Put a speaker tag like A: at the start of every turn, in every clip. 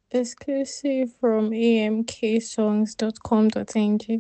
A: Exclusive from amksongs.com.ng.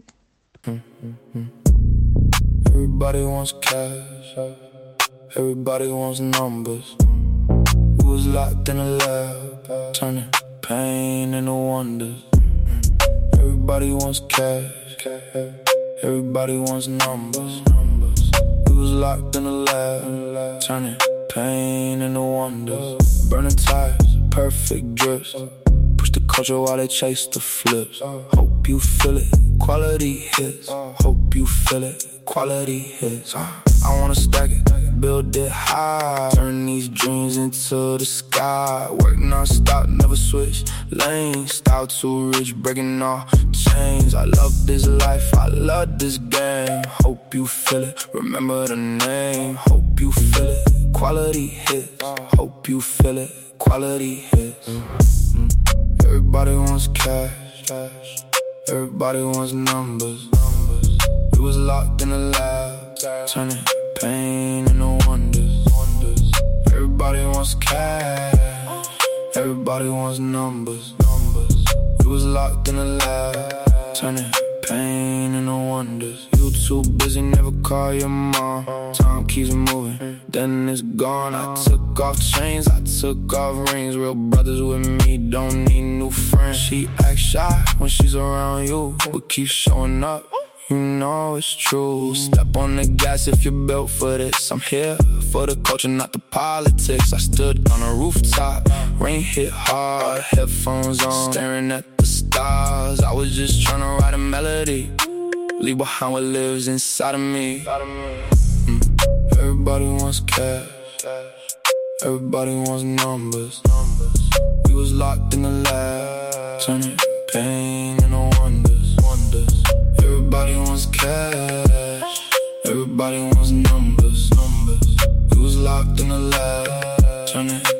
B: Everybody wants cash, everybody wants numbers. We was locked in a lab, turning pain into wonders. Everybody wants cash, everybody wants numbers. We was locked in a lab, turning pain into wonders. Burning tires, perfect drips. Push the culture while they chase the flips. Hope you feel it, quality hits. Hope you feel it, quality hits. I wanna stack it, build it high. Turn these dreams into the sky. Work non-stop, never switch lanes. Style too rich, breaking all chains. I love this life, I love this game. Hope you feel it, remember the name. Hope you feel it, quality hits. Hope you feel it, quality hits. Everybody wants cash, everybody wants numbers. We was locked in a lab, turning pain into wonders. Everybody wants cash, everybody wants numbers. We was locked in a lab, turning pain into wonders. You too busy, never call your mom. Time keeps moving, then it's gone. I took off chains, I took off rings. Real brothers with me, don't need new friends. She acts shy when she's around you, but keep showing up, you know it's true. Step on the gas if you're built for this. I'm here for the culture, not the politics. I stood on a rooftop, rain hit hard, headphones on, staring at the stars. I was just trying to write a melody, leave behind what lives inside of me. Everybody wants cash, everybody wants numbers. We was locked in the lab, turning pain into wonders. Everybody wants cash, everybody wants numbers. We was locked in the lab, turning